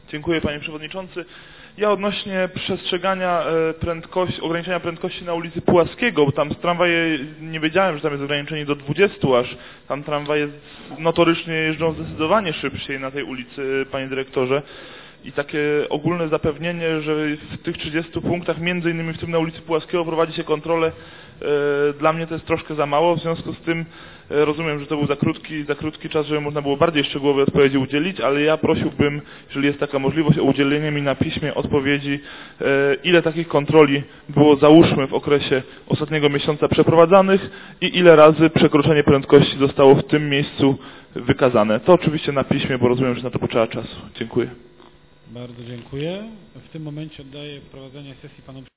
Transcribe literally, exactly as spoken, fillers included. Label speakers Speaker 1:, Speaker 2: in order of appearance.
Speaker 1: Dziękuję, panie przewodniczący. Ja odnośnie przestrzegania prędkości, ograniczenia prędkości na ulicy Pułaskiego, bo tam z tramwaje, nie wiedziałem, że tam jest ograniczenie do dwudziestu aż, tam tramwaje notorycznie jeżdżą zdecydowanie szybciej na tej ulicy, panie dyrektorze. I takie ogólne zapewnienie, że w tych trzydziestu punktach, między innymi w tym na ulicy Pułaskiego, prowadzi się kontrolę, dla mnie to jest troszkę za mało, w związku z tym rozumiem, że to był za krótki, za krótki czas, żeby można było bardziej szczegółowej odpowiedzi udzielić, ale ja prosiłbym, jeżeli jest taka możliwość, o udzielenie mi na piśmie odpowiedzi, ile takich kontroli było, załóżmy, w okresie ostatniego miesiąca przeprowadzanych i ile razy przekroczenie prędkości zostało w tym miejscu wykazane. To oczywiście na piśmie, bo rozumiem, że na to potrzeba czasu. Dziękuję.
Speaker 2: Bardzo dziękuję. W tym momencie oddaję prowadzenie sesji panu